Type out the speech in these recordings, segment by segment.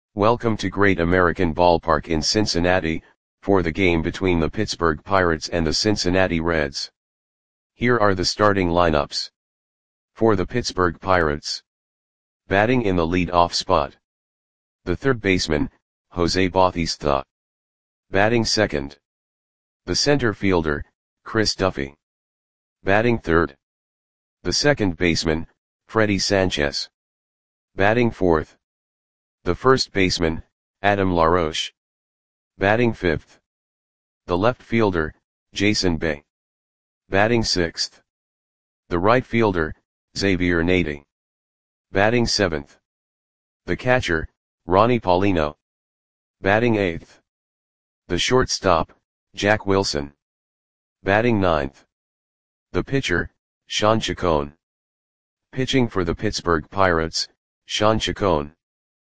Welcome to Great American Ballpark in Cincinnati, for the game between the Pittsburgh Pirates and the Cincinnati Reds. Here are the starting lineups. For the Pittsburgh Pirates. Batting in the lead-off spot. The third baseman, Jose Bautista. Batting second. The center fielder, Chris Duffy. Batting third. The second baseman, Freddie Sanchez. Batting fourth. The first baseman, Adam LaRoche. Batting fifth. The left fielder, Jason Bay. Batting sixth. The right fielder, Xavier Nady. Batting seventh. The catcher, Ronnie Paulino. Batting eighth. The shortstop, Jack Wilson. Batting ninth. The pitcher, Sean Chacon. Pitching for the Pittsburgh Pirates, Sean Chacon.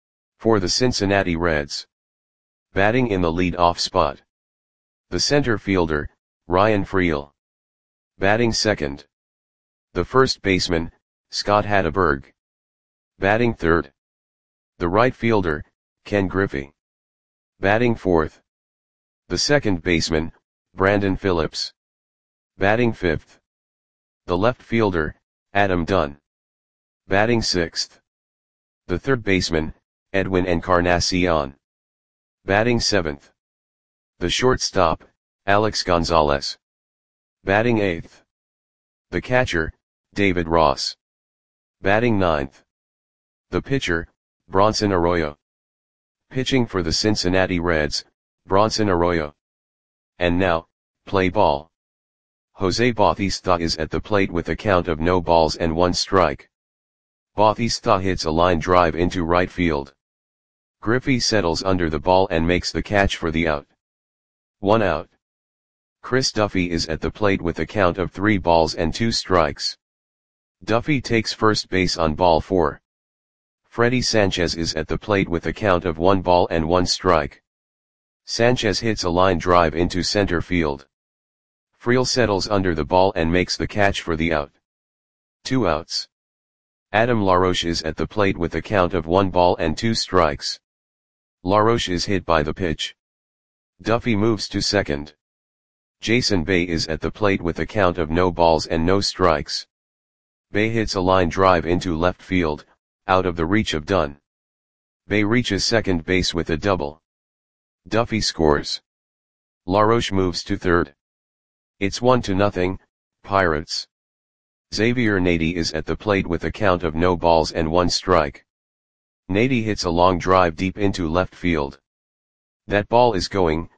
For the Cincinnati Reds. Batting in the lead-off spot. The center fielder, Ryan Freel. Batting second. The first baseman, Scott Hatteberg. Batting third. The right fielder, Ken Griffey. Batting fourth. The second baseman, Brandon Phillips. Batting fifth. The left fielder, Adam Dunn. Batting sixth. The third baseman, Edwin Encarnacion. Batting seventh. The shortstop, Alex Gonzalez. Batting eighth. The catcher, David Ross. Batting ninth. The pitcher, Bronson Arroyo. Pitching for the Cincinnati Reds, Bronson Arroyo. And now, play ball. Jose Bautista is at the plate with a count of no balls and one strike. Bautista hits a line drive into right field. Griffey settles under the ball and makes the catch for the out. 1 out. Chris Duffy is at the plate with a count of 3 balls and 2 strikes. Duffy takes first base on ball 4. Freddie Sanchez is at the plate with a count of 1 ball and 1 strike. Sanchez hits a line drive into center field. Freel settles under the ball and makes the catch for the out. 2 outs. Adam LaRoche is at the plate with a count of 1 ball and 2 strikes. LaRoche is hit by the pitch. Duffy moves to second. Jason Bay is at the plate with a count of no balls and no strikes. Bay hits a line drive into left field, out of the reach of Dunn. Bay reaches second base with a double. Duffy scores. LaRoche moves to third. It's 1-0, Pirates. Xavier Nady is at the plate with a count of no balls and 1 strike. Nady hits a long drive deep into left field. That ball is gone.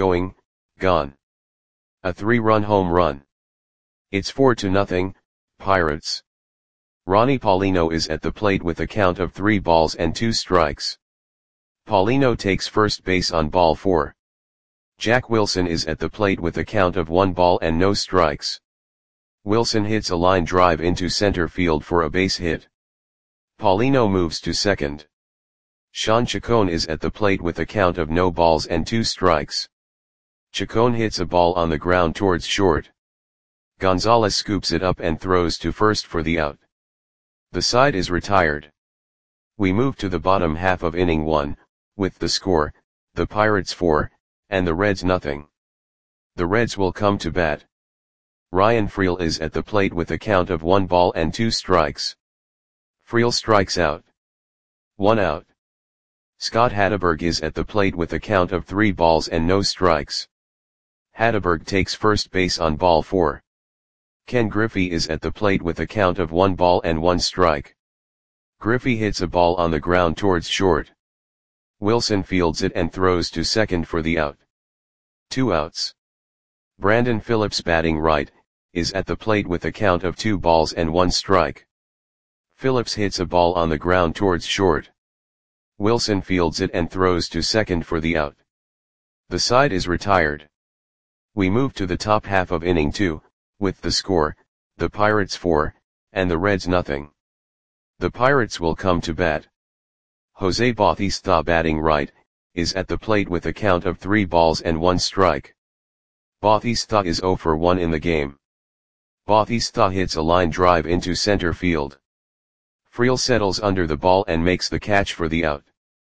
A 3-run home run. It's 4-0, Pirates. Ronnie Paulino is at the plate with a count of 3 balls and 2 strikes. Paulino takes first base on ball 4. Jack Wilson is at the plate with a count of 1 ball and no strikes. Wilson hits a line drive into center field for a base hit. Paulino moves to second. Sean Chacon is at the plate with a count of no balls and 2 strikes. Chacon hits a ball on the ground towards short. Gonzalez scoops it up and throws to first for the out. The side is retired. We move to the bottom half of inning 1, with the score, the Pirates 4, and the Reds nothing. The Reds will come to bat. Ryan Freel is at the plate with a count of 1 ball and 2 strikes. Freel strikes out. 1 out. Scott Hatteberg is at the plate with a count of 3 balls and no strikes. Hatteberg takes first base on ball 4. Ken Griffey is at the plate with a count of 1 ball and 1 strike. Griffey hits a ball on the ground towards short. Wilson fields it and throws to second for the out. 2 outs. Brandon Phillips, batting right, is at the plate with a count of 2 balls and 1 strike. Phillips hits a ball on the ground towards short. Wilson fields it and throws to second for the out. The side is retired. We move to the top half of inning 2, with the score, the Pirates 4, and the Reds nothing. The Pirates will come to bat. Jose Bautista, batting right, is at the plate with a count of 3 balls and 1 strike. Bautista is 0 for 1 in the game. Bautista hits a line drive into center field. Freel settles under the ball and makes the catch for the out.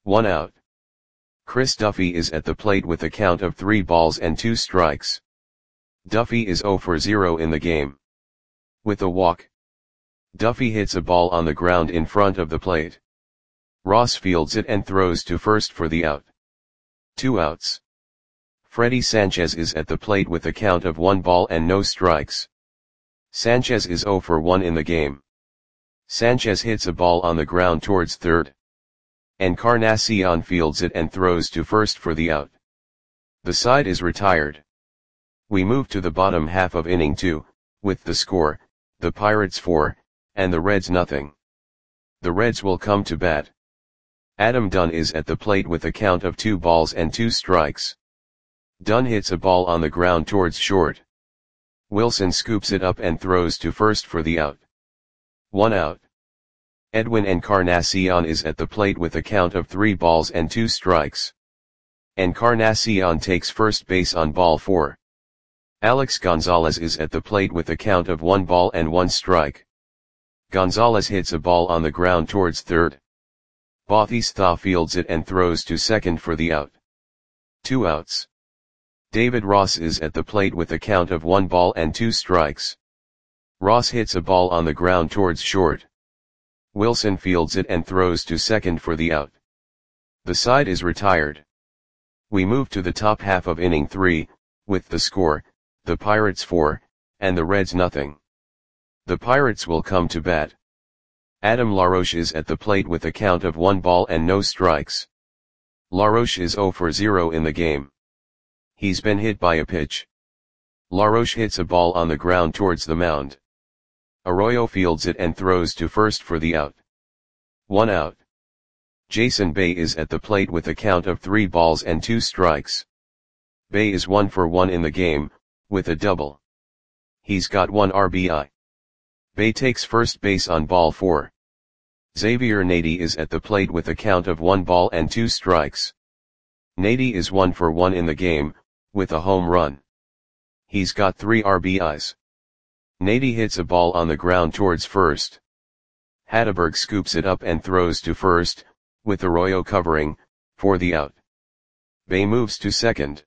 1 out. Chris Duffy is at the plate with a count of 3 balls and 2 strikes. Duffy is 0 for 0 in the game. With a walk, Duffy hits a ball on the ground in front of the plate. Ross fields it and throws to first for the out. 2 outs. Freddie Sanchez is at the plate with a count of 1 ball and no strikes. Sanchez is 0 for 1 in the game. Sanchez hits a ball on the ground towards third. Encarnacion fields it and throws to first for the out. The side is retired. We move to the bottom half of inning 2, with the score, the Pirates 4, and the Reds nothing. The Reds will come to bat. Adam Dunn is at the plate with a count of 2 balls and 2 strikes. Dunn hits a ball on the ground towards short. Wilson scoops it up and throws to first for the out. 1 out. Edwin Encarnacion is at the plate with a count of 3 balls and 2 strikes. Encarnacion takes first base on ball 4. Alex Gonzalez is at the plate with a count of 1 ball and 1 strike. Gonzalez hits a ball on the ground towards third. Bautista fields it and throws to second for the out. 2 outs. David Ross is at the plate with a count of 1 ball and 2 strikes. Ross hits a ball on the ground towards short. Wilson fields it and throws to second for the out. The side is retired. We move to the top half of inning 3, with the score, the Pirates 4, and the Reds nothing. The Pirates will come to bat. Adam LaRoche is at the plate with a count of 1 ball and no strikes. LaRoche is 0 for 0 in the game. He's been hit by a pitch. LaRoche hits a ball on the ground towards the mound. Arroyo fields it and throws to first for the out. 1 out. Jason Bay is at the plate with a count of 3 balls and 2 strikes. Bay is 1 for 1 in the game, with a double. He's got 1 RBI. Bay takes first base on ball 4. Xavier Nady is at the plate with a count of 1 ball and 2 strikes. Nady is 1 for 1 in the game, with a home run. He's got 3 RBIs. Nady hits a ball on the ground towards first. Hatteberg scoops it up and throws to first, with Arroyo covering, for the out. Bay moves to second.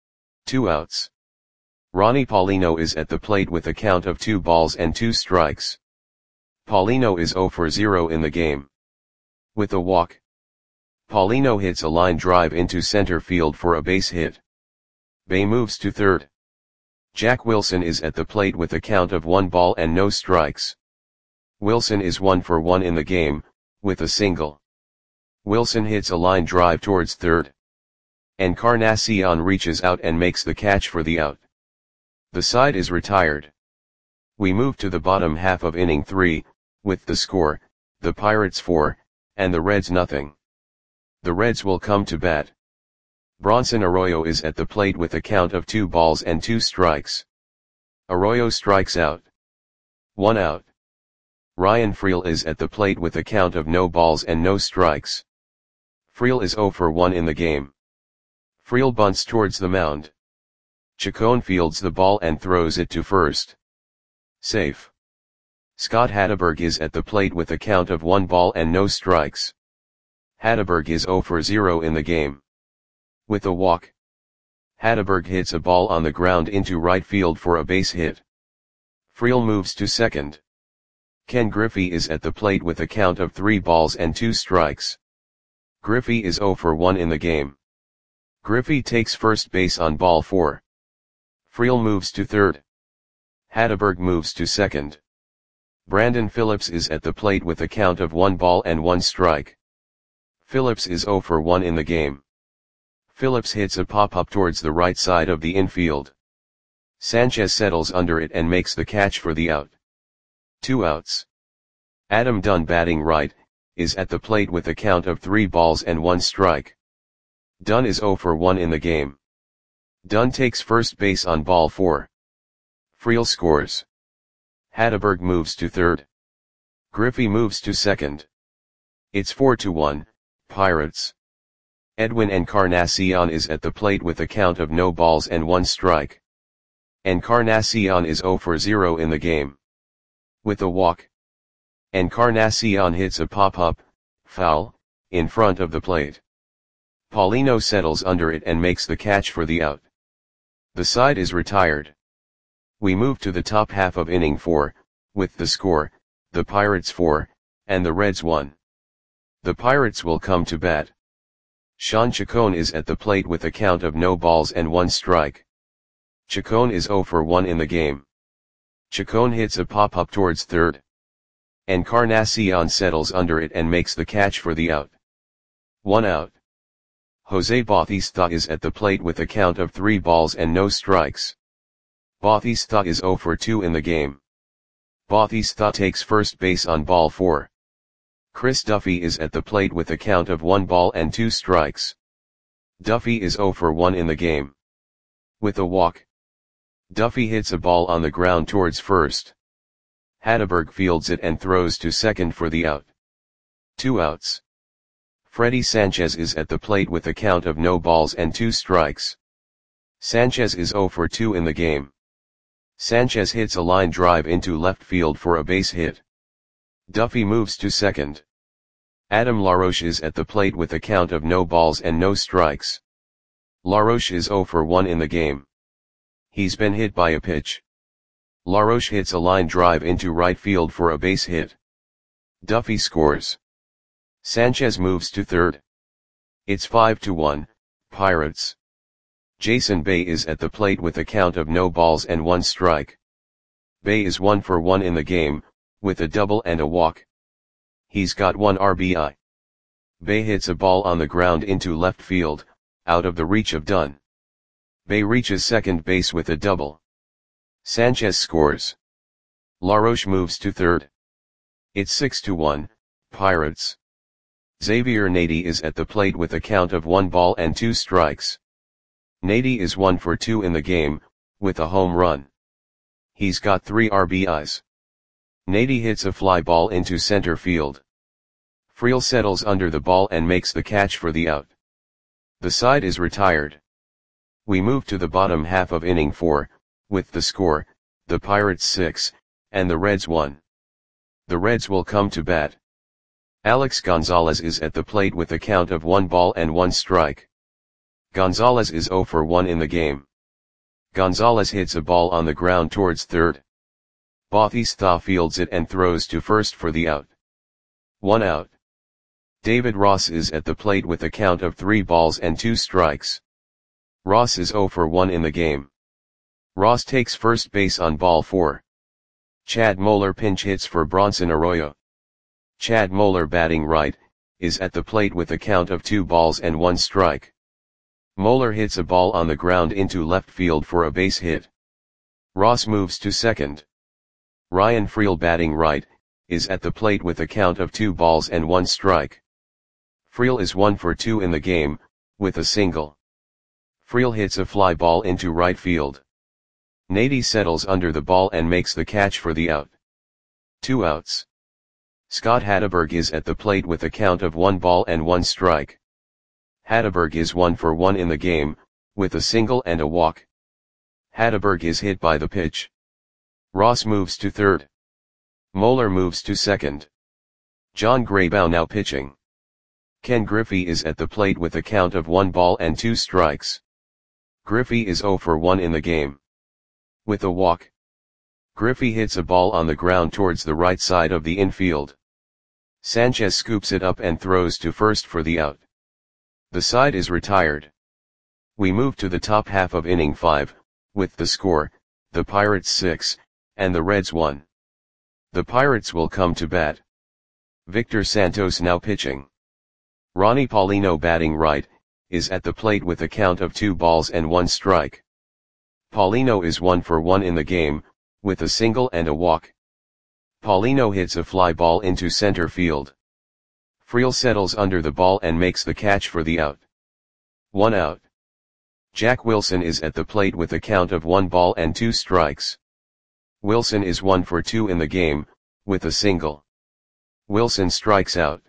2 outs. Ronnie Paulino is at the plate with a count of 2 balls and 2 strikes. Paulino is 0 for 0 in the game. With a walk, Paulino hits a line drive into center field for a base hit. Bay moves to third. Jack Wilson is at the plate with a count of 1 ball and no strikes. Wilson is 1 for 1 in the game, with a single. Wilson hits a line drive towards third. Encarnacion reaches out and makes the catch for the out. The side is retired. We move to the bottom half of inning 3, with the score, the Pirates 4, and the Reds nothing. The Reds will come to bat. Bronson Arroyo is at the plate with a count of 2 balls and 2 strikes. Arroyo strikes out. 1 out. Ryan Freel is at the plate with a count of no balls and no strikes. Freel is 0 for 1 in the game. Freel bunts towards the mound. Chacon fields the ball and throws it to first. Safe. Scott Hatteberg is at the plate with a count of 1 ball and no strikes. Hatteberg is 0 for 0 in the game. With a walk, Hatteberg hits a ball on the ground into right field for a base hit. Freel moves to second. Ken Griffey is at the plate with a count of 3 balls and 2 strikes. Griffey is 0 for 1 in the game. Griffey takes first base on ball 4. Freel moves to third. Hatteberg moves to second. Brandon Phillips is at the plate with a count of 1 ball and 1 strike. Phillips is 0 for 1 in the game. Phillips hits a pop-up towards the right side of the infield. Sanchez settles under it and makes the catch for the out. 2 outs. Adam Dunn, batting right, is at the plate with a count of 3 balls and 1 strike. Dunn is 0 for 1 in the game. Dunn takes first base on ball 4. Freel scores. Hatteberg moves to third. Griffey moves to second. It's 4-1, Pirates. Edwin Encarnacion is at the plate with a count of no balls and 1 strike. Encarnacion is 0 for 0 in the game. With a walk, Encarnacion hits a pop-up, foul, in front of the plate. Paulino settles under it and makes the catch for the out. The side is retired. We move to the top half of inning 4, with the score, the Pirates 4, and the Reds 1. The Pirates will come to bat. Sean Chacon is at the plate with a count of no balls and 1 strike. Chacon is 0 for 1 in the game. Chacon hits a pop-up towards third. Encarnacion settles under it and makes the catch for the out. 1 out. Jose Bautista is at the plate with a count of 3 balls and no strikes. Bautista is 0 for 2 in the game. Bautista takes first base on ball 4. Chris Duffy is at the plate with a count of 1 ball and 2 strikes. Duffy is 0 for 1 in the game. With a walk, Duffy hits a ball on the ground towards first. Hatteberg fields it and throws to second for the out. 2 outs. Freddy Sanchez is at the plate with a count of no balls and 2 strikes. Sanchez is 0 for 2 in the game. Sanchez hits a line drive into left field for a base hit. Duffy moves to second. Adam LaRoche is at the plate with a count of no balls and no strikes. LaRoche is 0 for 1 in the game. He's been hit by a pitch. LaRoche hits a line drive into right field for a base hit. Duffy scores. Sanchez moves to third. It's 5-1, Pirates. Jason Bay is at the plate with a count of no balls and 1 strike. Bay is 1 for 1 in the game, with a double and a walk. He's got 1 RBI. Bay hits a ball on the ground into left field, out of the reach of Dunn. Bay reaches second base with a double. Sanchez scores. LaRoche moves to third. It's 6-1, Pirates. Xavier Nady is at the plate with a count of 1 ball and 2 strikes. Nady is 1 for 2 in the game, with a home run. He's got 3 RBIs. Nady hits a fly ball into center field. Friel settles under the ball and makes the catch for the out. The side is retired. We move to the bottom half of inning 4, with the score, the Pirates 6, and the Reds 1. The Reds will come to bat. Alex Gonzalez is at the plate with a count of 1 ball and 1 strike. Gonzalez is 0 for 1 in the game. Gonzalez hits a ball on the ground towards third. Bautista fields it and throws to first for the out. 1 out. David Ross is at the plate with a count of 3 balls and 2 strikes. Ross is 0 for 1 in the game. Ross takes first base on ball 4. Chad Moeller pinch hits for Bronson Arroyo. Chad Moeller, batting right, is at the plate with a count of 2 balls and 1 strike. Moeller hits a ball on the ground into left field for a base hit. Ross moves to second. Ryan Friel, batting right, is at the plate with a count of 2 balls and 1 strike. Friel is 1 for 2 in the game, with a single. Friel hits a fly ball into right field. Nady settles under the ball and makes the catch for the out. 2 outs. Scott Hatteberg is at the plate with a count of 1 ball and 1 strike. Hatteberg is 1 for 1 in the game, with a single and a walk. Hatteberg is hit by the pitch. Ross moves to third. Moeller moves to second. John Graybow now pitching. Ken Griffey is at the plate with a count of 1 ball and 2 strikes. Griffey is 0 for 1 in the game. With a walk, Griffey hits a ball on the ground towards the right side of the infield. Sanchez scoops it up and throws to first for the out. The side is retired. We move to the top half of inning 5, with the score, the Pirates 6, and the Reds 1. The Pirates will come to bat. Victor Santos now pitching. Ronnie Paulino, batting right, is at the plate with a count of 2 balls and 1 strike. Paulino is 1 for 1 in the game, with a single and a walk. Paulino hits a fly ball into center field. Friel settles under the ball and makes the catch for the out. 1 out. Jack Wilson is at the plate with a count of 1 ball and 2 strikes. Wilson is 1 for 2 in the game, with a single. Wilson strikes out.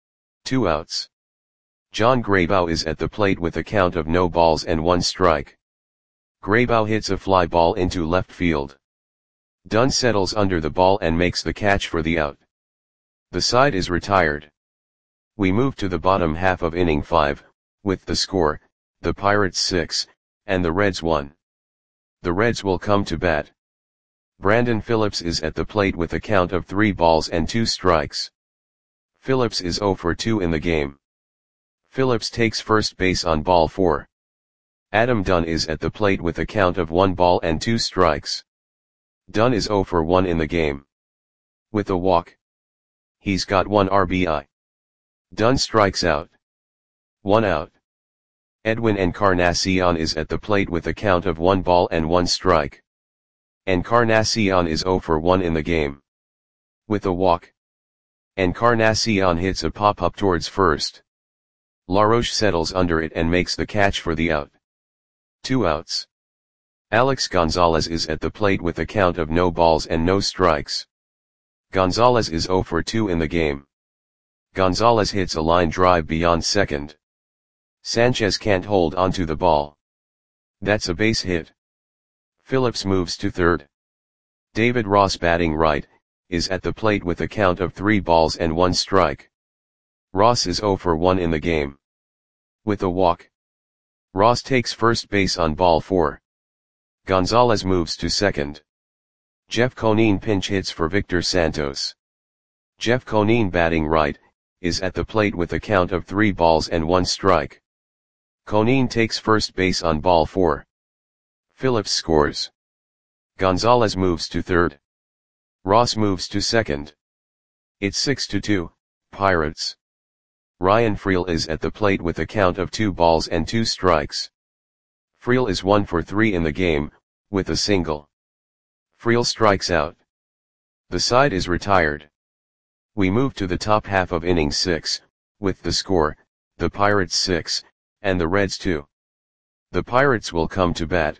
2 outs. John Graybow is at the plate with a count of no balls and 1 strike. Graybow hits a fly ball into left field. Dunn settles under the ball and makes the catch for the out. The side is retired. We move to the bottom half of inning 5, With the score, the Pirates 6, and the Reds 1. The Reds will come to bat. Brandon Phillips is at the plate with a count of 3 balls and 2 strikes. Phillips is 0 for 2 in the game. Phillips takes first base on ball 4. Adam Dunn is at the plate with a count of 1 ball and 2 strikes. Dunn is 0 for 1 in the game. With a walk. He's got 1 RBI. Dunn strikes out. 1 out. Edwin Encarnacion is at the plate with a count of 1 ball and 1 strike. Encarnacion is 0 for 1 in the game. With a walk. Encarnacion hits a pop-up towards first. LaRoche settles under it and makes the catch for the out. 2 outs. Alex Gonzalez is at the plate with a count of no balls and no strikes. Gonzalez is 0 for 2 in the game. Gonzalez hits a line drive beyond second. Sanchez can't hold onto the ball. That's a base hit. Phillips moves to third. David Ross, batting right, is at the plate with a count of 3 balls and 1 strike. Ross is 0 for 1 in the game. With a walk. Ross takes first base on ball 4. Gonzalez moves to second. Jeff Conine pinch hits for Victor Santos. Jeff Conine, batting right, is at the plate with a count of 3 balls and 1 strike. Conine takes first base on ball 4. Phillips scores. Gonzalez moves to third. Ross moves to second. It's 6-2, Pirates. Ryan Freel is at the plate with a count of 2 balls and 2 strikes. Freel is 1 for 3 in the game, with a single. Freel strikes out. The side is retired. We move to the top half of inning 6, with the score, the Pirates 6, and the Reds 2. The Pirates will come to bat.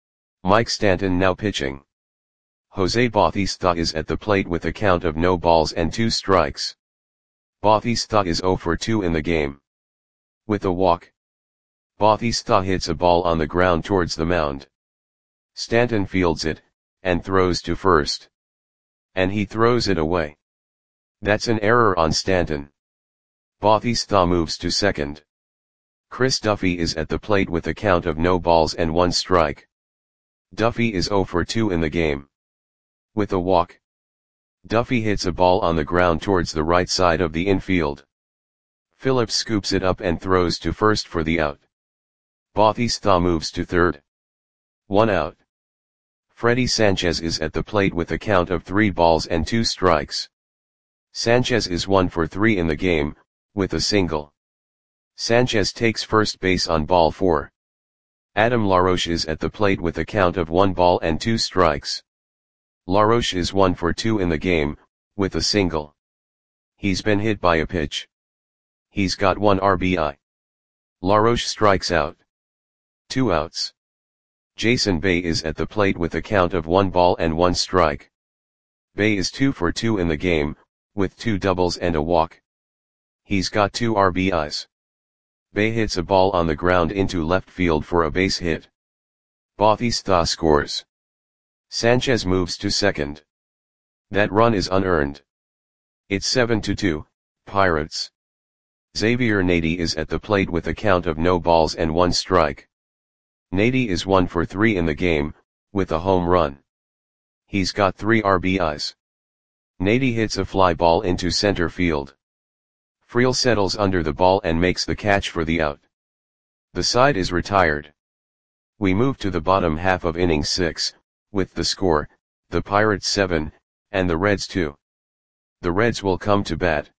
Mike Stanton now pitching. Jose Bautista is at the plate with a count of no balls and 2 strikes. Bautista is 0 for 2 in the game. With a walk. Bautista hits a ball on the ground towards the mound. Stanton fields it, and throws to first. And he throws it away. That's an error on Stanton. Bautista moves to second. Chris Duffy is at the plate with a count of no balls and 1 strike. Duffy is 0 for 2 in the game. With a walk. Duffy hits a ball on the ground towards the right side of the infield. Phillips scoops it up and throws to first for the out. Bautista moves to third. 1 out. Freddie Sanchez is at the plate with a count of 3 balls and 2 strikes. Sanchez is 1 for 3 in the game, with a single. Sanchez takes first base on ball 4. Adam LaRoche is at the plate with a count of 1 ball and 2 strikes. LaRoche is 1 for 2 in the game, with a single. He's been hit by a pitch. He's got 1 RBI. LaRoche strikes out. 2 outs. Jason Bay is at the plate with a count of 1 ball and 1 strike. Bay is 2 for 2 in the game, with 2 doubles and a walk. He's got 2 RBIs. Bay hits a ball on the ground into left field for a base hit. Bautista scores. Sanchez moves to second. That run is unearned. It's 7-2, Pirates. Xavier Nady is at the plate with a count of no balls and 1 strike. Nady is 1 for 3 in the game, with a home run. He's got 3 RBIs. Nady hits a fly ball into center field. Freel settles under the ball and makes the catch for the out. The side is retired. We move to the bottom half of inning 6, with the score, the Pirates 7, and the Reds 2. The Reds will come to bat.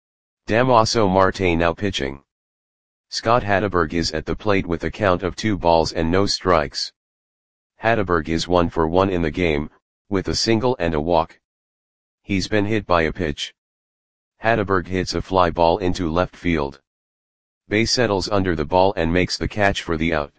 Damaso Marte now pitching. Scott Hatteberg is at the plate with a count of 2 balls and no strikes. Hatteberg is 1 for 1 in the game, with a single and a walk. He's been hit by a pitch. Hatteberg hits a fly ball into left field. Bay settles under the ball and makes the catch for the out.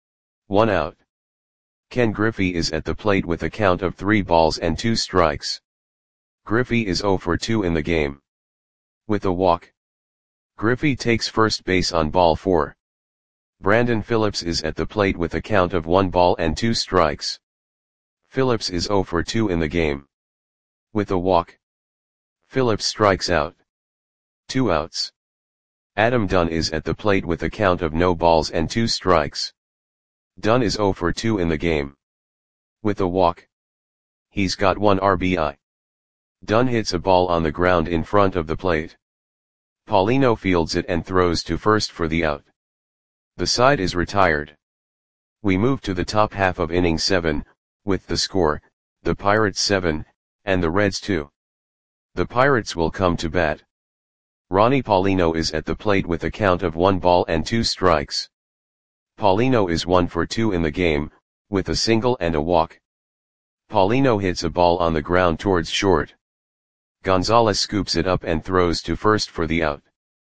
1 out. Ken Griffey is at the plate with a count of 3 balls and 2 strikes. Griffey is 0 for 2 in the game. With a walk. Griffey takes first base on ball 4. Brandon Phillips is at the plate with a count of 1 ball and 2 strikes. Phillips is 0 for 2 in the game. With a walk. Phillips strikes out. 2 outs. Adam Dunn is at the plate with a count of no balls and 2 strikes. Dunn is 0 for 2 in the game. With a walk. He's got 1 RBI. Dunn hits a ball on the ground in front of the plate. Paulino fields it and throws to first for the out. The side is retired. We move to the top half of inning 7, with the score, the Pirates 7, and the Reds 2. The Pirates will come to bat. Ronnie Paulino is at the plate with a count of 1 ball and 2 strikes. Paulino is 1 for 2 in the game, with a single and a walk. Paulino hits a ball on the ground towards short. Gonzalez scoops it up and throws to first for the out.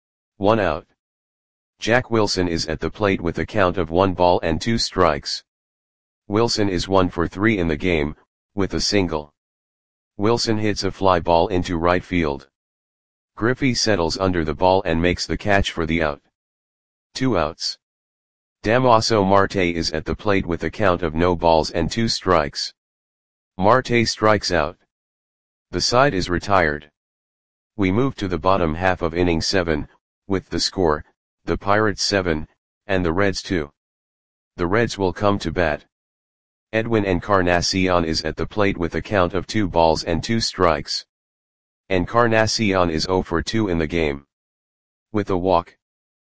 1 out. Jack Wilson is at the plate with a count of 1 ball and 2 strikes. Wilson is 1 for 3 in the game, with a single. Wilson hits a fly ball into right field. Griffey settles under the ball and makes the catch for the out. 2 outs. Damaso Marte is at the plate with a count of no balls and 2 strikes. Marte strikes out. The side is retired. We move to the bottom half of inning 7, with the score, the Pirates 7, and the Reds 2. The Reds will come to bat. Edwin Encarnacion is at the plate with a count of 2 balls and 2 strikes. Encarnacion is 0 for 2 in the game. With a walk.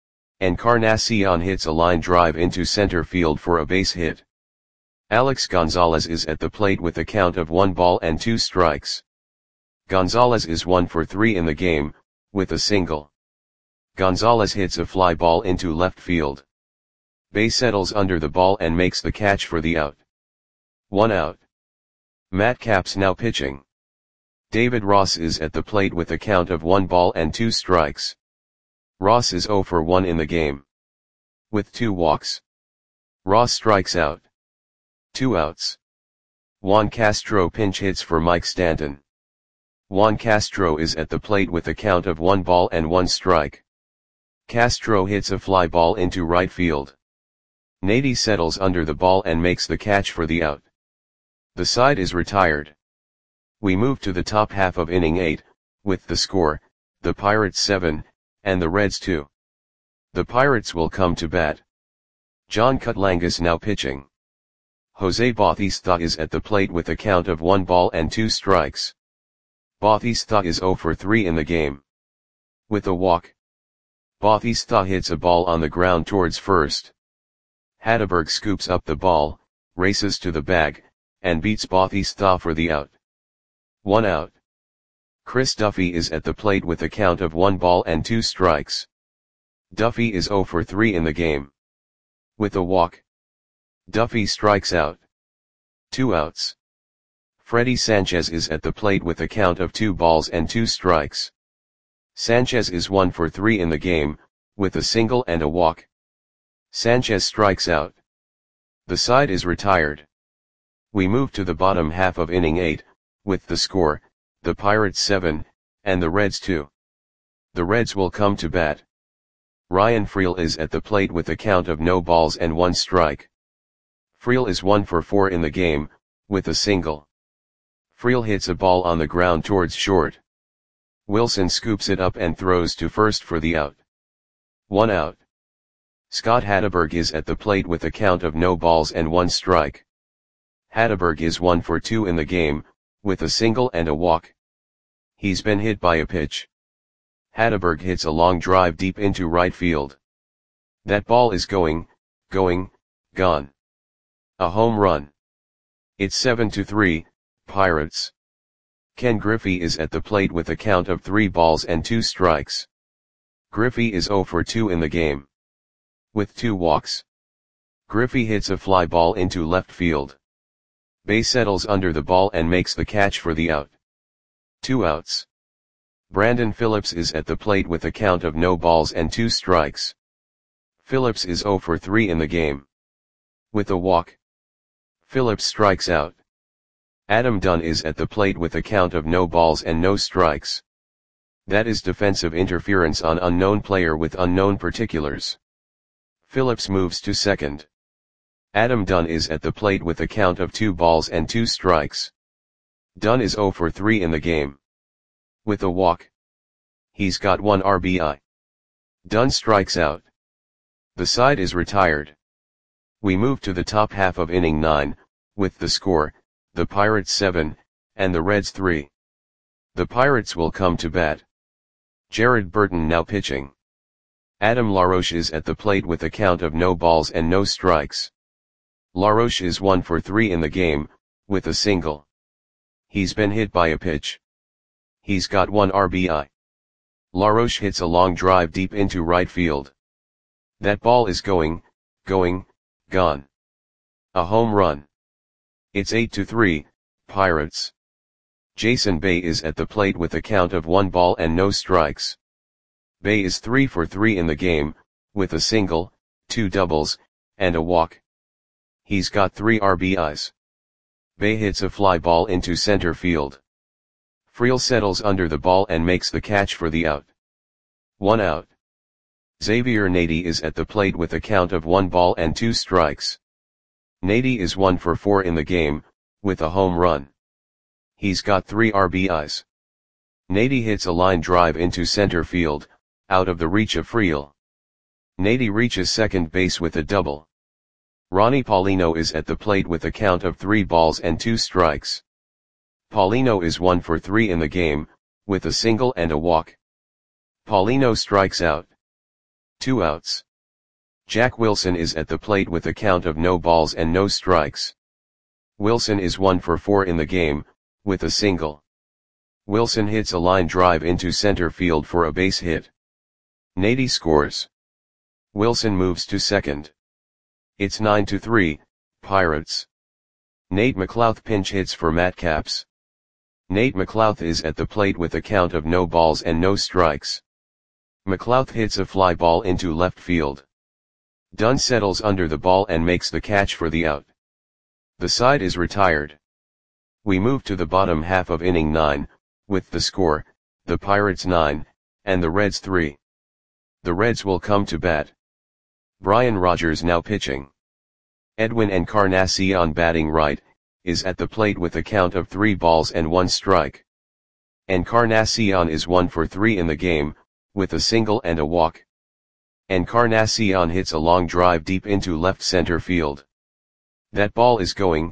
Encarnacion hits a line drive into center field for a base hit. Alex Gonzalez is at the plate with a count of 1 ball and 2 strikes. Gonzalez is 1 for 3 in the game, with a single. Gonzalez hits a fly ball into left field. Bay settles under the ball and makes the catch for the out. 1 out. Matt Capps now pitching. David Ross is at the plate with a count of 1 ball and 2 strikes. Ross is 0 for 1 in the game. With 2 walks. Ross strikes out. 2 outs. Juan Castro pinch hits for Mike Stanton. Juan Castro is at the plate with a count of 1 ball and 1 strike. Castro hits a fly ball into right field. Nady settles under the ball and makes the catch for the out. The side is retired. We move to the top half of inning 8, with the score, the Pirates 7, and the Reds 2. The Pirates will come to bat. John Cutlangus now pitching. Jose Bautista is at the plate with a count of 1 ball and 2 strikes. Bautista is 0 for 3 in the game. With a walk. Bautista hits a ball on the ground towards first. Hatteberg scoops up the ball, races to the bag, and beats Bautista for the out. 1 out. Chris Duffy is at the plate with a count of 1 ball and 2 strikes. Duffy is 0 for 3 in the game. With a walk. Duffy strikes out. 2 outs. Freddy Sanchez is at the plate with a count of 2 balls and 2 strikes. Sanchez is 1 for 3 in the game, with a single and a walk. Sanchez strikes out. The side is retired. We move to the bottom half of inning 8, with the score, the Pirates 7, and the Reds 2. The Reds will come to bat. Ryan Freel is at the plate with a count of no balls and 1 strike. Freel is 1 for 4 in the game, with a single. Freel hits a ball on the ground towards short. Wilson scoops it up and throws to first for the out. 1 out. Scott Hatteberg is at the plate with a count of no balls and 1 strike. Hatteberg is 1 for 2 in the game, with a single and a walk. He's been hit by a pitch. Hatteberg hits a long drive deep into right field. That ball is gone. A home run. It's 7-3, Pirates. Ken Griffey is at the plate with a count of 3 balls and 2 strikes. Griffey is 0 for 2 in the game. With 2 walks. Griffey hits a fly ball into left field. Bay settles under the ball and makes the catch for the out. 2 outs. Brandon Phillips is at the plate with a count of no balls and 2 strikes. Phillips is 0 for 3 in the game. With a walk. Phillips strikes out. Adam Dunn is at the plate with a count of no balls and no strikes. That is defensive interference on unknown player with unknown particulars. Phillips moves to second. Adam Dunn is at the plate with a count of 2 balls and 2 strikes. Dunn is 0 for 3 in the game. With a walk. He's got 1 RBI. Dunn strikes out. The side is retired. We move to the top half of inning 9, with the score, the Pirates 7, and the Reds 3. The Pirates will come to bat. Jared Burton now pitching. Adam LaRoche is at the plate with a count of no balls and no strikes. LaRoche is 1 for 3 in the game, with a single. He's been hit by a pitch. He's got 1 RBI. LaRoche hits a long drive deep into right field. That ball is going, gone. A home run. It's 8-3, Pirates. Jason Bay is at the plate with a count of 1 ball and no strikes. Bay is 3 for 3 in the game, with a single, 2 doubles, and a walk. He's got 3 RBIs. Bay hits a fly ball into center field. Friel settles under the ball and makes the catch for the out. 1 out. Xavier Nady is at the plate with a count of 1 ball and 2 strikes. Nady is 1 for 4 in the game, with a home run. He's got 3 RBIs. Nady hits a line drive into center field, out of the reach of Friel. Nady reaches second base with a double. Ronnie Paulino is at the plate with a count of 3 balls and 2 strikes. Paulino is 1 for 3 in the game, with a single and a walk. Paulino strikes out. 2 outs. Jack Wilson is at the plate with a count of no balls and no strikes. Wilson is 1 for 4 in the game, with a single. Wilson hits a line drive into center field for a base hit. Nady scores. Wilson moves to second. It's 9-3, Pirates. Nate McLouth pinch hits for Matt Capps. Nate McLouth is at the plate with a count of no balls and no strikes. McLouth hits a fly ball into left field. Dunn settles under the ball and makes the catch for the out. The side is retired. We move to the bottom half of inning 9, with the score, the Pirates 9, and the Reds 3. The Reds will come to bat. Brian Rogers now pitching. Edwin Encarnacion batting right, is at the plate with a count of 3 balls and 1 strike. Encarnacion is 1 for 3 in the game, with a single and a walk. Encarnacion hits a long drive deep into left center field. That ball is going,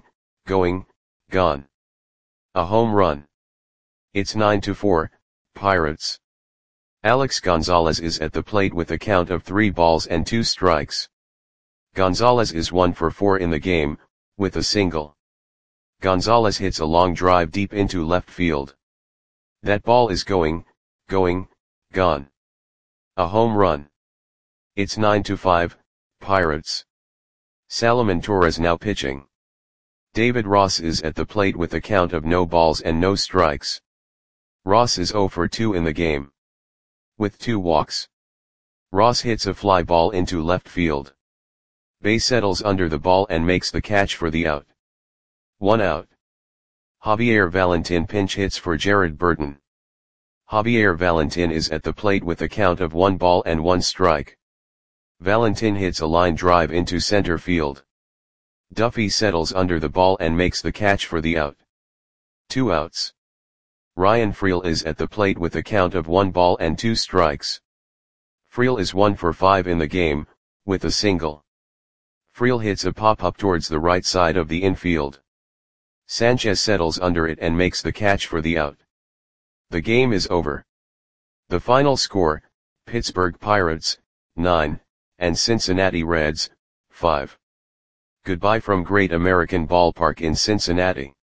gone. A home run. It's 9-4, Pirates. Alex Gonzalez is at the plate with a count of 3 balls and 2 strikes. Gonzalez is 1 for 4 in the game, with a single. Gonzalez hits a long drive deep into left field. That ball is going, gone. A home run. It's 9-5, Pirates. Salomon Torres now pitching. David Ross is at the plate with a count of no balls and no strikes. Ross is 0 for 2 in the game, with 2 walks. Ross hits a fly ball into left field. Bay settles under the ball and makes the catch for the out. 1 out. Javier Valentin pinch hits for Jared Burton. Javier Valentin is at the plate with a count of 1 ball and 1 strike. Valentin hits a line drive into center field. Duffy settles under the ball and makes the catch for the out. 2 outs. Ryan Friel is at the plate with a count of 1 ball and 2 strikes. Friel is 1 for 5 in the game, with a single. Friel hits a pop-up towards the right side of the infield. Sanchez settles under it and makes the catch for the out. The game is over. The final score, Pittsburgh Pirates, 9, and Cincinnati Reds, 5. Goodbye from Great American Ballpark in Cincinnati.